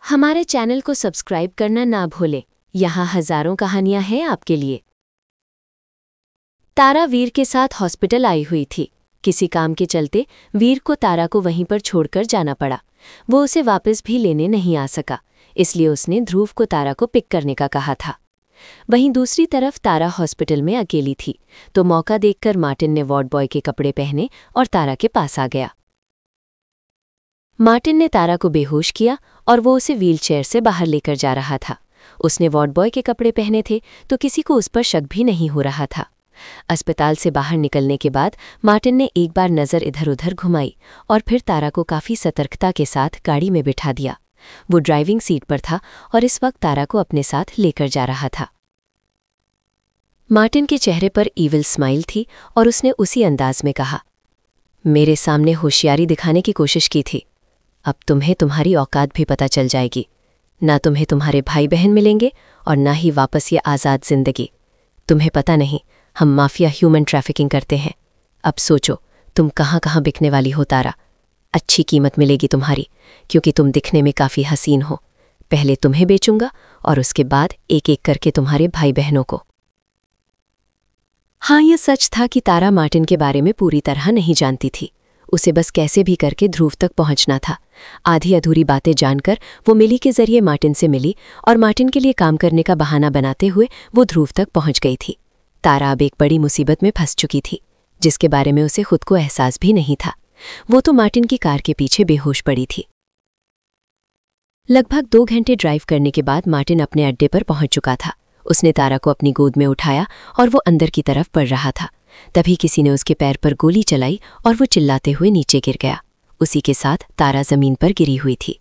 हमारे चैनल को सब्सक्राइब करना ना भूलें। यहाँ हजारों कहानियां हैं आपके लिए। तारा वीर के साथ हॉस्पिटल आई हुई थी। किसी काम के चलते वीर को तारा को वहीं पर छोड़कर जाना पड़ा। वो उसे वापस भी लेने नहीं आ सका, इसलिए उसने ध्रुव को तारा को पिक करने का कहा था। वहीं दूसरी तरफ तारा हॉस्पिटल में अकेली थी, तो मौका देखकर मार्टिन ने वार्ड बॉय के कपड़े पहने और तारा के पास आ गया। मार्टिन ने तारा को बेहोश किया और वो उसे व्हीलचेयर से बाहर लेकर जा रहा था। उसने वार्ड बॉय के कपड़े पहने थे, तो किसी को उस पर शक भी नहीं हो रहा था। अस्पताल से बाहर निकलने के बाद मार्टिन ने एक बार नज़र इधर उधर घुमाई और फिर तारा को काफ़ी सतर्कता के साथ गाड़ी में बिठा दिया। वो ड्राइविंग सीट पर था और इस वक्त तारा को अपने साथ लेकर जा रहा था। मार्टिन के चेहरे पर ईविल स्माइल थी और उसने उसी अंदाज में कहा, मेरे सामने होशियारी दिखाने की कोशिश की थी। अब तुम्हें तुम्हारी औकात भी पता चल जाएगी। ना तुम्हें तुम्हारे भाई बहन मिलेंगे और ना ही वापस ये आज़ाद जिंदगी। तुम्हें पता नहीं, हम माफिया ह्यूमन ट्रैफिकिंग करते हैं। अब सोचो तुम कहाँ कहाँ बिकने वाली हो तारा। अच्छी कीमत मिलेगी तुम्हारी, क्योंकि तुम दिखने में काफ़ी हसीन हो। पहले तुम्हें बेचूंगा और उसके बाद एक एक करके तुम्हारे भाई बहनों को। हाँ, ये सच था कि तारा मार्टिन के बारे में पूरी तरह नहीं जानती थी। उसे बस कैसे भी करके ध्रुव तक पहुंचना था। आधी अधूरी बातें जानकर वो मिली के जरिए मार्टिन से मिली और मार्टिन के लिए काम करने का बहाना बनाते हुए वो ध्रुव तक पहुंच गई थी। तारा अब एक बड़ी मुसीबत में फंस चुकी थी, जिसके बारे में उसे खुद को एहसास भी नहीं था। वो तो मार्टिन की कार के पीछे बेहोश पड़ी थी। लगभग 2 घंटे ड्राइव करने के बाद मार्टिन अपने अड्डे पर पहुंच चुका था। उसने तारा को अपनी गोद में उठाया और वो अंदर की तरफ बढ़ रहा था। तभी किसी ने उसके पैर पर गोली चलाई और वो चिल्लाते हुए नीचे गिर गया। उसी के साथ तारा जमीन पर गिरी हुई थी।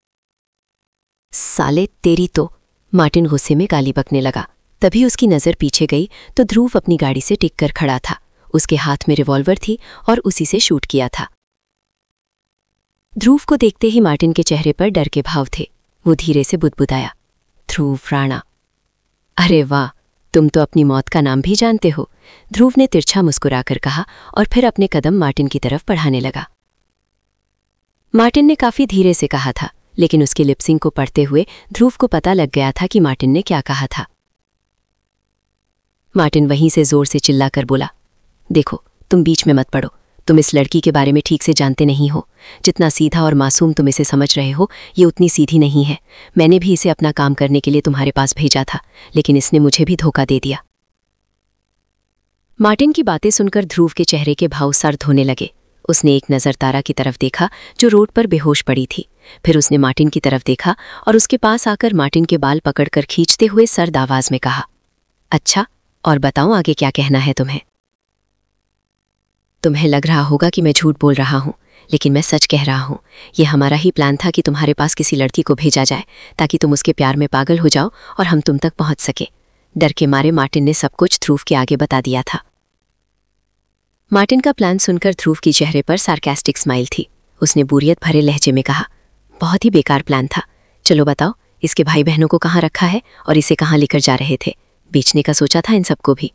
साले तेरी तो, मार्टिन गुस्से में गाली बकने लगा। तभी उसकी नज़र पीछे गई तो ध्रुव अपनी गाड़ी से टिक कर खड़ा था। उसके हाथ में रिवॉल्वर थी और उसी से शूट किया था। ध्रुव को देखते ही मार्टिन के चेहरे पर डर के भाव थे। वो धीरे से बुदबुदाया, ध्रुव राणा। अरे वाह, तुम तो अपनी मौत का नाम भी जानते हो, ध्रुव ने तिरछा मुस्कुराकर कहा और फिर अपने कदम मार्टिन की तरफ बढ़ाने लगा। मार्टिन ने काफी धीरे से कहा था, लेकिन उसके लिपसिंग को पढ़ते हुए ध्रुव को पता लग गया था कि मार्टिन ने क्या कहा था। मार्टिन वहीं से जोर से चिल्लाकर बोला, देखो तुम बीच में मत पड़ो। तुम इस लड़की के बारे में ठीक से जानते नहीं हो। जितना सीधा और मासूम तुम इसे समझ रहे हो, ये उतनी सीधी नहीं है। मैंने भी इसे अपना काम करने के लिए तुम्हारे पास भेजा था, लेकिन इसने मुझे भी धोखा दे दिया। मार्टिन की बातें सुनकर ध्रुव के चेहरे के भाव सर्द होने लगे। उसने एक नज़र तारा की तरफ देखा जो रोड पर बेहोश पड़ी थी। फिर उसने मार्टिन की तरफ देखा और उसके पास आकर मार्टिन के बाल पकड़कर खींचते हुए सर्द आवाज में कहा, अच्छा, और बताओ आगे क्या कहना है तुम्हें। तुम्हें लग रहा होगा कि मैं झूठ बोल रहा हूँ, लेकिन मैं सच कह रहा हूँ। ये हमारा ही प्लान था कि तुम्हारे पास किसी लड़की को भेजा जाए ताकि तुम उसके प्यार में पागल हो जाओ और हम तुम तक पहुंच सके। डर के मारे मार्टिन ने सब कुछ ध्रुव के आगे बता दिया था। मार्टिन का प्लान सुनकर ध्रुव की चेहरे पर सार्कास्टिक स्माइल थी। उसने बोरियत भरे लहजे में कहा, बहुत ही बेकार प्लान था। चलो बताओ, इसके भाई बहनों को कहाँ रखा है और इसे कहाँ लेकर जा रहे थे? बेचने का सोचा था इन सबको भी?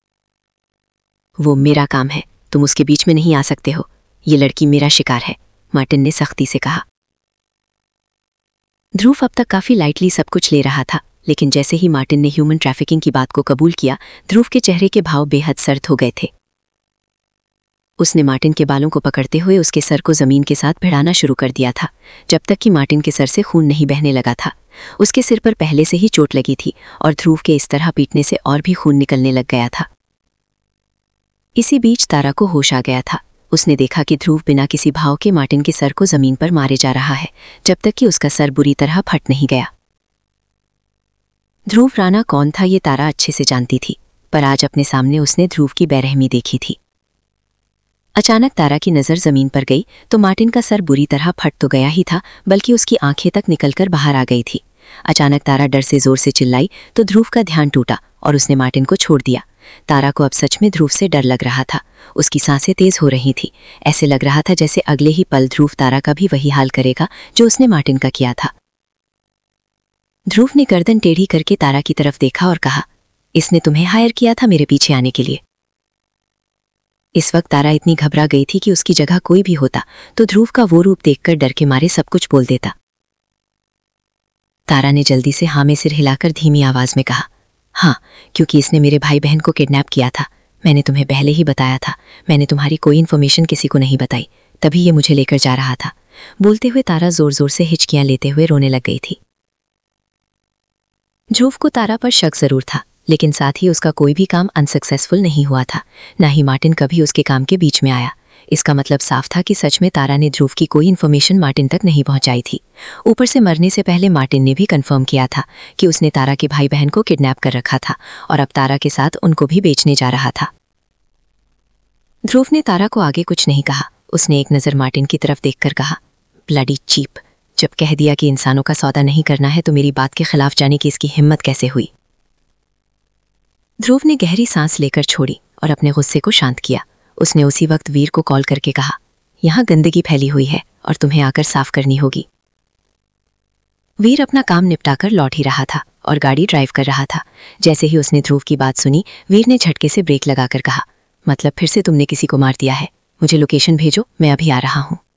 वो मेरा काम है, तुम उसके बीच में नहीं आ सकते हो। ये लड़की मेरा शिकार है, मार्टिन ने सख्ती से कहा। ध्रुव अब तक काफी लाइटली सब कुछ ले रहा था, लेकिन जैसे ही मार्टिन ने ह्यूमन ट्रैफिकिंग की बात को कबूल किया, ध्रुव के चेहरे के भाव बेहद सर्द हो गए थे। उसने मार्टिन के बालों को पकड़ते हुए उसके सर को जमीन के साथ भिड़ाना शुरू कर दिया था, जब तक कि मार्टिन के सर से खून नहीं बहने लगा था। उसके सिर पर पहले से ही चोट लगी थी और ध्रुव के इस तरह पीटने से और भी खून निकलने लग गया था। इसी बीच तारा को होश आ गया था। उसने देखा कि ध्रुव बिना किसी भाव के मार्टिन के सर को जमीन पर मारे जा रहा है, जब तक कि उसका सर बुरी तरह फट नहीं गया। ध्रुव राणा कौन था ये तारा अच्छे से जानती थी, पर आज अपने सामने उसने ध्रुव की बेरहमी देखी थी। अचानक तारा की नज़र जमीन पर गई तो मार्टिन का सर बुरी तरह फट तो गया ही था, बल्कि उसकी आंखें तक निकलकर बाहर आ गई थी। अचानक तारा डर से जोर से चिल्लाई तो ध्रुव का ध्यान टूटा और उसने मार्टिन को छोड़ दिया। तारा को अब सच में ध्रुव से डर लग रहा था। उसकी सांसें तेज हो रही थी। ऐसे लग रहा था जैसे अगले ही पल ध्रुव तारा का भी वही हाल करेगा जो उसने मार्टिन का किया था। ध्रुव ने गर्दन टेढ़ी करके तारा की तरफ देखा और कहा, इसने तुम्हें हायर किया था मेरे पीछे आने के लिए? इस वक्त तारा इतनी घबरा गई थी कि उसकी जगह कोई भी होता तो ध्रुव का वो रूप देखकर डर के मारे सब कुछ बोल देता। तारा ने जल्दी से हाँ में सिर हिलाकर धीमी आवाज में कहा। हाँ, क्योंकि इसने मेरे भाई बहन को किडनैप किया था। मैंने तुम्हें पहले ही बताया था। मैंने तुम्हारी कोई इन्फॉर्मेशन किसी को नहीं बताई, तभी ये मुझे लेकर जा रहा था। बोलते हुए तारा जोर जोर से हिचकियां लेते हुए रोने लग गई थी। ध्रुव को तारा पर शक जरूर था, लेकिन साथ ही उसका कोई भी काम अनसक्सेसफुल नहीं हुआ था। ना ही मार्टिन कभी उसके काम के बीच में आया। इसका मतलब साफ था कि सच में तारा ने ध्रुव की कोई इन्फॉर्मेशन मार्टिन तक नहीं पहुंचाई थी। ऊपर से मरने से पहले मार्टिन ने भी कंफर्म किया था कि उसने तारा के भाई बहन को किडनैप कर रखा था और अब तारा के साथ उनको भी बेचने जा रहा था। ध्रुव ने तारा को आगे कुछ नहीं कहा। उसने एक नज़र मार्टिन की तरफ देखकर कहा, ब्लडी चीप, जब कह दिया कि इंसानों का सौदा नहीं करना है तो मेरी बात के खिलाफ जाने की इसकी हिम्मत कैसे हुई। ध्रुव ने गहरी सांस लेकर छोड़ी और अपने गुस्से को शांत किया। उसने उसी वक्त वीर को कॉल करके कहा, यहाँ गंदगी फैली हुई है और तुम्हें आकर साफ करनी होगी। वीर अपना काम निपटाकर लौट ही रहा था और गाड़ी ड्राइव कर रहा था। जैसे ही उसने ध्रुव की बात सुनी, वीर ने झटके से ब्रेक लगाकर कहा, मतलब फिर से तुमने किसी को मार दिया है? मुझे लोकेशन भेजो, मैं अभी आ रहा हूं।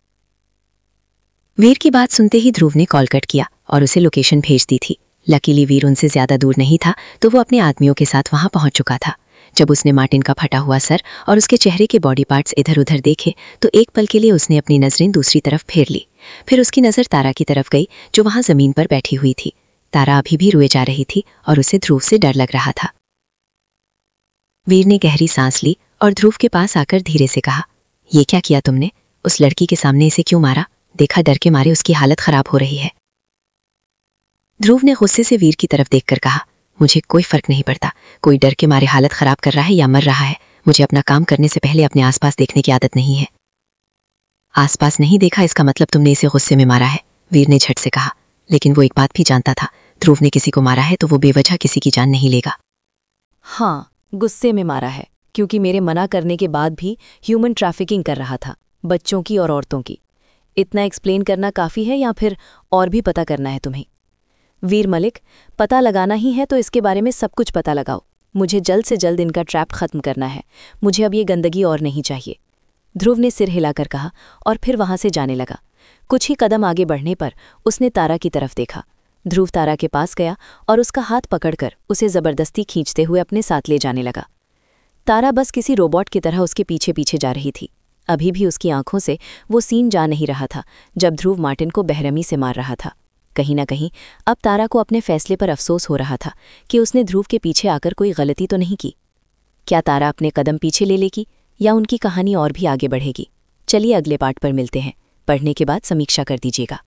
वीर की बात सुनते ही ध्रुव ने कॉल कट किया और उसे लोकेशन भेज दी थी। लकीली वीर उनसे ज्यादा दूर नहीं था, तो वो अपने आदमियों के साथ वहां पहुंच चुका था। जब उसने मार्टिन का फटा हुआ सर और उसके चेहरे के बॉडी पार्ट्स इधर उधर देखे तो एक पल के लिए उसने अपनी नजरें दूसरी तरफ फेर ली। फिर उसकी नज़र तारा की तरफ गई, जो वहां जमीन पर बैठी हुई थी। तारा अभी भी रोए जा रही थी और उसे ध्रुव से डर लग रहा था। वीर ने गहरी सांस ली और ध्रुव के पास आकर धीरे से कहा, ये क्या किया तुमने? उस लड़की के सामने इसे क्यों मारा? देखा, डर के मारे उसकी हालत खराब हो रही है। ध्रुव ने गुस्से से वीर की तरफ देखकर कहा, मुझे कोई फर्क नहीं पड़ता कोई डर के मारे हालत खराब कर रहा है या मर रहा है। मुझे अपना काम करने से पहले अपने आसपास देखने की आदत नहीं है। आसपास नहीं देखा इसका मतलब तुमने इसे गुस्से में मारा है, वीर ने झट से कहा। लेकिन वो एक बात भी जानता था, ध्रुव ने किसी को मारा है तो वो बेवजह किसी की जान नहीं लेगा। हाँ, गुस्से में मारा है, क्योंकि मेरे मना करने के बाद भी ह्यूमन ट्रैफिकिंग कर रहा था, बच्चों की और औरतों की। इतना एक्सप्लेन करना काफ़ी है या फिर और भी पता करना है तुम्हें? वीर मलिक, पता लगाना ही है तो इसके बारे में सब कुछ पता लगाओ। मुझे जल्द से जल्द इनका ट्रैप खत्म करना है। मुझे अब ये गंदगी और नहीं चाहिए। ध्रुव ने सिर हिलाकर कहा और फिर वहां से जाने लगा। कुछ ही कदम आगे बढ़ने पर उसने तारा की तरफ देखा। ध्रुव तारा के पास गया और उसका हाथ पकड़कर उसे जबरदस्ती खींचते हुए अपने साथ ले जाने लगा। तारा बस किसी रोबोट की तरह उसके पीछे पीछे जा रही थी। अभी भी उसकी आंखों से वो सीन जा नहीं रहा था जब ध्रुव मार्टिन को बेरहमी से मार रहा था। कहीं ना कहीं अब तारा को अपने फैसले पर अफसोस हो रहा था कि उसने ध्रुव के पीछे आकर कोई गलती तो नहीं की। क्या तारा अपने कदम पीछे ले लेगी या उनकी कहानी और भी आगे बढ़ेगी? चलिए अगले पार्ट पर मिलते हैं। पढ़ने के बाद समीक्षा कर दीजिएगा।